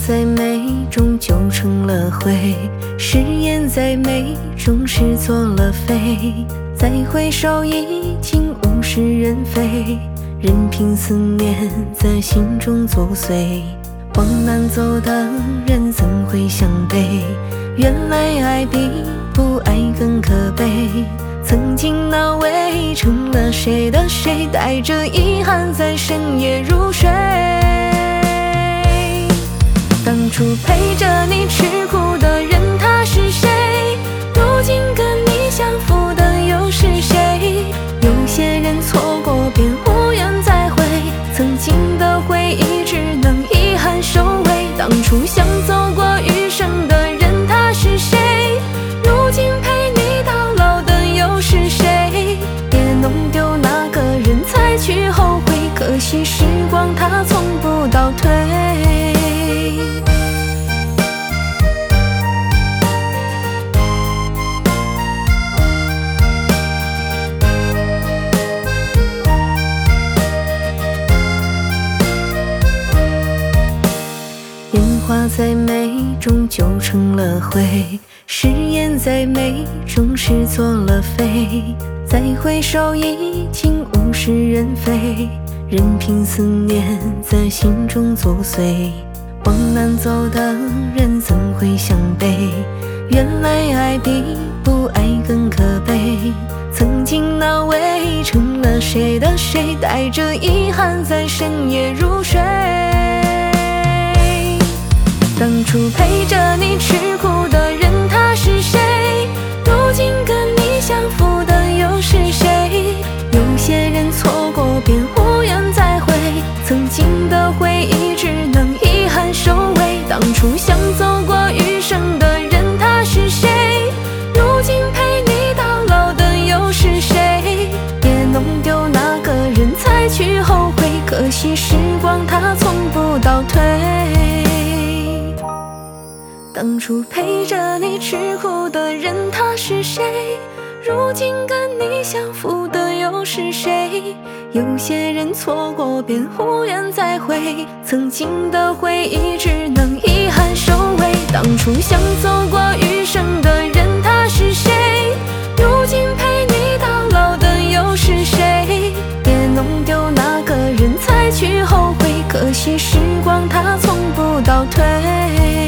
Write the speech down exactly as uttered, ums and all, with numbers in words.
在眉中就成了灰，誓言在眉中是作了废。再回首，已经物是人非，任凭思念在心中作祟。往南走的人怎会向北？原来爱比不爱更可悲。曾经那位成了谁的谁，带着遗憾在深夜入睡。当初陪着你吃苦的人他是谁？如今跟你相负的又是谁？有些人错过便无缘再会，曾经的回忆只能遗憾收尾。当初想走过余生的人他是谁？如今陪你到老的又是谁？别弄丢那个人才去后悔，可惜时光它从不倒退。烟花在眉中就成了灰，誓言在眉中是作了废。再回首，已经物是人非，任凭思念在心中作祟。往南走的人怎会向北？原来爱比不爱更可悲。曾经那位成了谁的谁，带着遗憾在深夜入睡。当初陪着你吃苦的人他是谁？如今跟你相负的又是谁？有些人错过便无缘再会，曾经的回忆只能遗憾收尾。当初想走过余生的人他是谁？如今陪你到老的又是谁？别弄丢那个人才去后悔，可惜时光它从不倒退。当初陪着你吃苦的人他是谁？如今跟你相负的又是谁？有些人错过便无缘再会，曾经的回忆只能遗憾收尾。当初想走过余生的人他是谁？如今陪你到老的又是谁？别弄丢那个人才去后悔，可惜时光它从不倒退。